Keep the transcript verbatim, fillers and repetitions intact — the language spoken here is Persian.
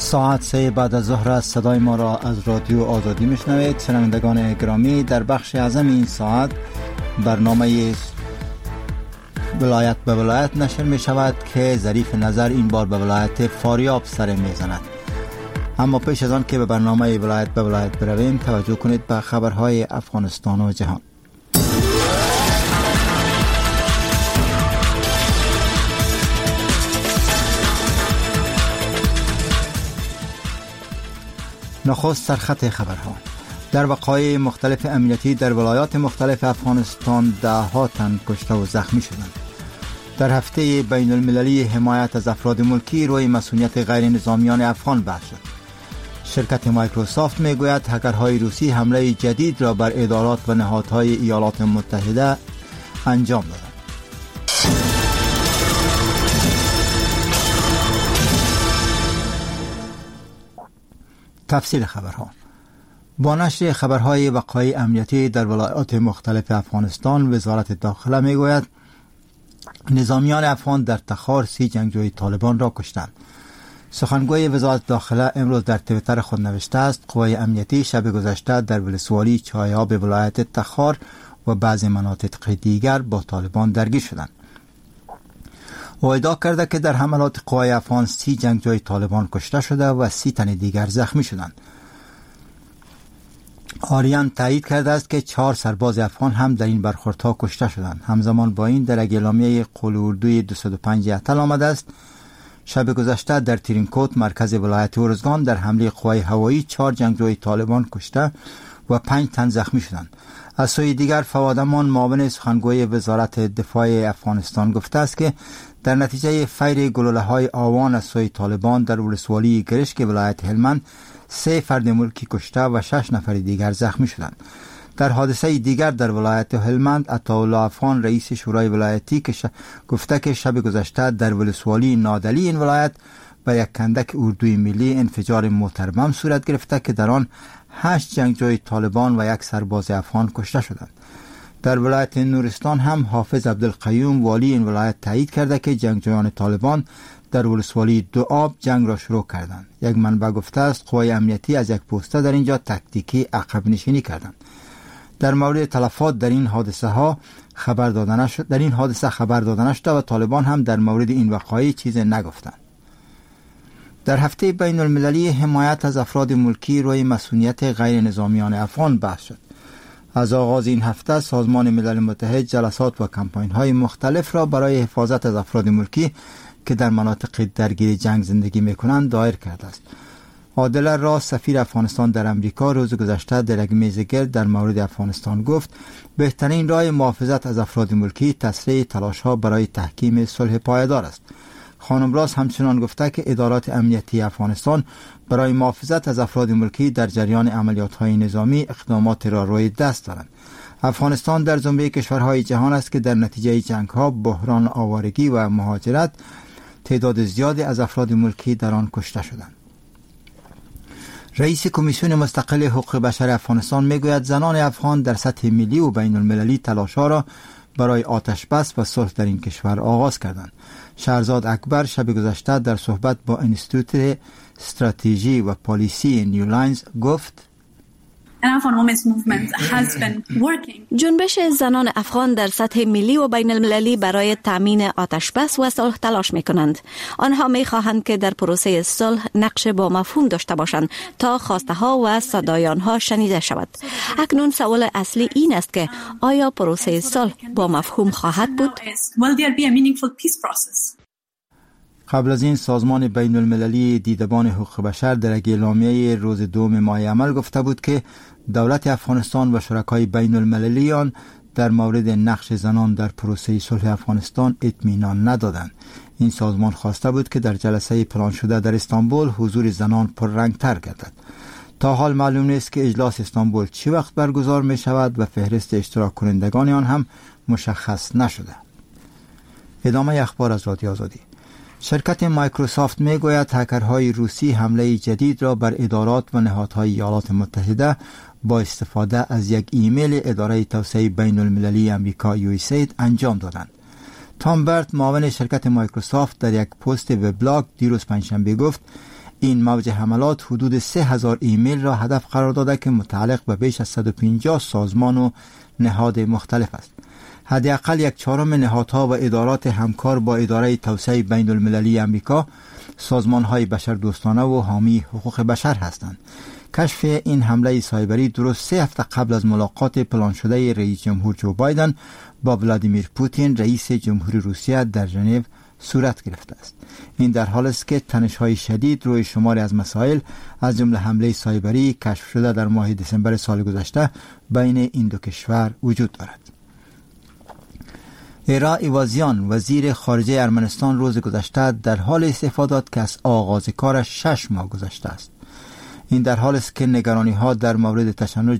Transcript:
ساعت سه بعد از ظهر است. صدای ما را از رادیو آزادی میشنوید. شنوندگان گرامی، در بخش اعظم این ساعت برنامه ولایت به ولایت نشر می شود که ظریف نظر این بار به ولایت فاریاب سر می زند. اما پیش از آن که به برنامه ولایت به ولایت برویم، توجه کنید به خبرهای افغانستان و جهان. نخست سرخط خبرها. در وقایع مختلف امنیتی در ولایات مختلف افغانستان ده ها تن کشته و زخمی شدند. در هفته بین المللی حمایت از افراد ملکی روی مسئولیت غیر نظامیان افغان بحث شد. شرکت مایکروسافت میگوید هکرهای روسی حمله جدید را بر ادارات و نهادهای ایالات متحده انجام دادند. تفصیل خبرها. با نشر خبرهای وقایع امنیتی در ولایات مختلف افغانستان، وزارت داخله میگوید نظامیان افغان در تخار سی جنگجوی طالبان را کشتند. سخنگوی وزارت داخله امروز در توییتر خود نوشته است قوای امنیتی شب گذشته در ولسوالی چایاب ولایت تخار و بعضی مناطق دیگر با طالبان درگیر شدند. او ادعا کرده که در حملات قوای افغان سی جنگجوی طالبان کشته شده و سی تن دیگر زخمی شدند. آریان تایید کرده است که چهار سرباز افغان هم در این برخوردها کشته شدند. همزمان با این در اعلامیه قول اردوی دویست و پنج اطلاع آمده است شب گذشته در ترینکوت مرکز ولایت ارزگان در حمله قوای هوایی چهار جنگجوی طالبان کشته و پنج تن زخمی شدند. از سوی دیگر فواد امان معاون سخنگوی وزارت دفاع افغانستان گفته است که در نتیجه فیر گلوله‌های آوان از سوی طالبان در ولسوالی گرشک ولایت هلمند سه فرد ملکی کشته و شش نفر دیگر زخمی شدند. در حادثه دیگر در ولایت هلمند عطاالله افغان رئیس شورای ولایتی که ش... گفته که شب گذشته در ولسوالی نادلی این ولایت بر یک کندک اردوی ملی انفجار موتر بم صورت گرفته که در آن هشت جنگجوی طالبان و یک سرباز افغان کشته شدند. در ولایت نورستان هم حافظ عبدالقیوم والی این ولایت تایید کرده که جنگجویان طالبان در ولسوالی دو آب جنگ را شروع کردند. یک منبع گفته است قوای امنیتی از یک پوسته در اینجا تکتیکی عقب نشینی کردند. در مورد تلفات در این حادثه ها خبر داده نشد. در این حادثه خبر داده نشد و طالبان هم در مورد این وقایع چیزی نگفتند. در هفته بین المللی حمایت از افراد ملکی روی مسئولیت غیر نظامیان افغان بحث شد. از آغاز این هفته سازمان ملل متحد جلسات و کمپاین های مختلف را برای حفاظت از افراد ملکی که در مناطق درگیر جنگ زندگی میکنند دایر کرده است. عادل راست سفیر افغانستان در امریکا روز گذشته در یک میز گرد در مورد افغانستان گفت بهترین راه محافظت از افراد ملکی تسریع تلاش ها برای تحکیم صلح پایدار است. خانم راست همچنان گفته که ادارات امنیتی افغانستان برای محافظت از افراد ملکی در جریان عملیات های نظامی اقدامات را روی دست دارند. افغانستان در زمره کشورهای جهان است که در نتیجه جنگ ها، بحران آوارگی و مهاجرت تعداد زیادی از افراد ملکی در آن کشته شدند. رئیس کمیسیون مستقل حقوق بشر افغانستان میگوید زنان افغان در سطح ملی و بین المللی تلاش‌ها را برای آتش بس و صلح در این کشور آغاز کردند. شهرزاد اکبر شب گذشته در صحبت با انستیتوت استراتژی و پالیسی نیولاینز گفت جنبش زنان افغان در سطح ملی و بین المللی برای تامین آتش بس و صلح تلاش می کنند. آنها می خواهند که در پروسه صلح نقش با مفهوم داشته باشند تا خواسته ها و صدای آنها شنیده شود. اکنون سوال اصلی این است که آیا پروسه صلح با مفهوم خواهد بود؟ قبل از این سازمان بین المللی دیدبان حقوق بشر در یک اعلامیه روز دوم ماه عمل گفته بود که دولت افغانستان و شرکای بین المللی آن در مورد نقش زنان در پروسه صلح افغانستان اطمینان ندادند. این سازمان خواسته بود که در جلسه پلان شده در استانبول حضور زنان پررنگ‌تر گردد. تا حال معلوم نیست که اجلاس استانبول چه وقت برگزار می شود و فهرست اشتراک کنندگان آن هم مشخص نشده. ادامه اخبار از رادیو آزادی. شرکت مایکروسافت میگوید هکرهای روسی حمله جدید را بر ادارات و نهادهای ایالات متحده با استفاده از یک ایمیل اداره توسعه بین المللی امریکا یو اس اید انجام دادند. تام برت معاون شرکت مایکروسافت در یک پست وبلاگ دیروز پنجشنبه گفت این موج حملات حدود سه هزار ایمیل را هدف قرار داده که متعلق به بیش از صد و پنجاه سازمان و نهاد مختلف است. حداقل یک چهارم نهادها و ادارات همکار با اداره توسعه بین المللی امریکا سازمان‌های بشردوستانه و حامی حقوق بشر هستند. کشف این حمله سایبری درست سه هفته قبل از ملاقات پلان شده رئیس جمهور جو بایدن با ولادیمیر پوتین رئیس جمهوری روسیه در ژنو صورت گرفته است. این در حالی است که تنش‌های شدید روی شماری از مسائل از جمله حمله سایبری کشف شده در ماه دسامبر سال گذشته بین این دو کشور وجود دارد. ایرا ایوازیان وزیر خارجه ارمنستان روز گذشته در حال استعفا داد که از آغاز کارش شش ماه گذشته است. این در حالی است که نگرانی ها در مورد تشنج